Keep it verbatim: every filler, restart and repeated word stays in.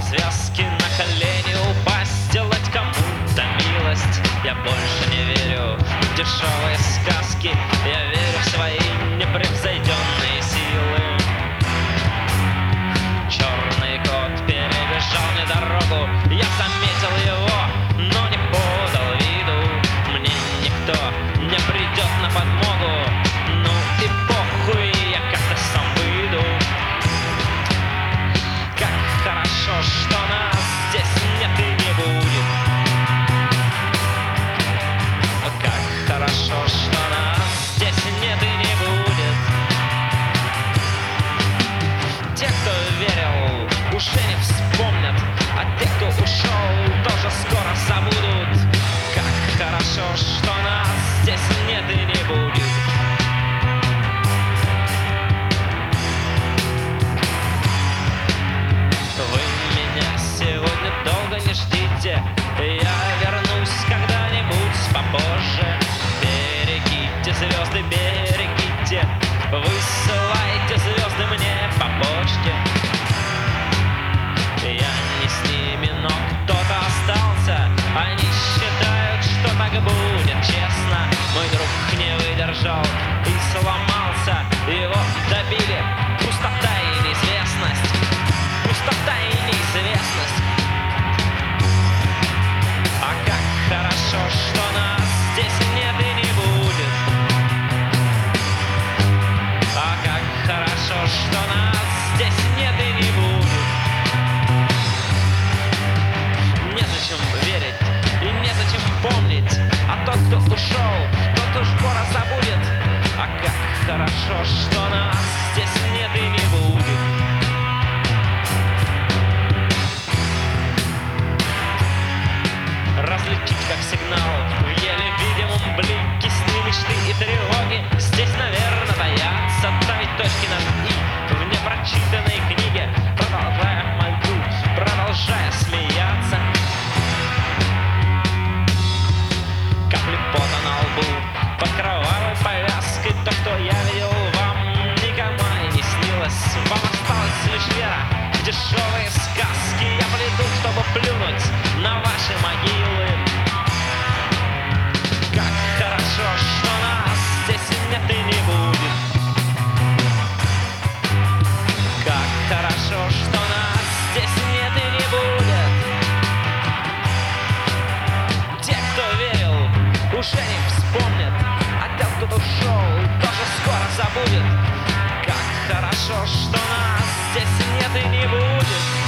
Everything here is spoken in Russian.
развязки на колени упасть, сделать кому-то милость. Я больше не верю в дешевые сказки, я верю в свои непревзойденные силы. Черный кот перебежал мне дорогу, я заметил его, но не подал виду. Мне никто не придет на подмогу, ну и похуй, я как-то сам выйду. Как хорошо, что нас здесь нет и не будет. Как хорошо, что нас здесь нет и не будет. Те, кто верил, уже не вспомнят, а те, кто ушел, тоже скоро забудут. Как хорошо, что нас здесь нет и не будет. Вы меня сегодня долго не ждите, я вернусь когда-нибудь попозже. Берегите звезды, берегите, высылайте звезды мне по почте. Я не с ними, но кто-то остался. Они считают, что так будет честно. Мой друг не выдержал и сломался. Его добили пустота и неизвестность. Пустота и неизвестность. А как хорошо, что нас здесь нет и не будет. А как хорошо, что нас здесь нет и не будет. Незачем верить и незачем помнить, а тот, кто ушел, тот уж скоро забудет. А как хорошо, что нас здесь нет и не будет. Различить как сигнал в еле видимом блике сны, мечты и тревоги. Здесь, наверное, таятся три точки над «и» в непрочитанной книге. Продолжая мольбу, продолжая смеяться. Капли пота на лбу под кровавой повязкой. То, что я видел, вам никому и не снилось. Вам осталась лишь вера в дешевые сказки. Я приду, чтобы плюнуть на ваши могилы. Как хорошо, что нас здесь нет и не будет. Как хорошо, что нас здесь нет и не будет. Те, кто верил, уже не вспомнят, а тот, кто ушел, тоже скоро забудет. Как хорошо, что нас здесь нет и не будет.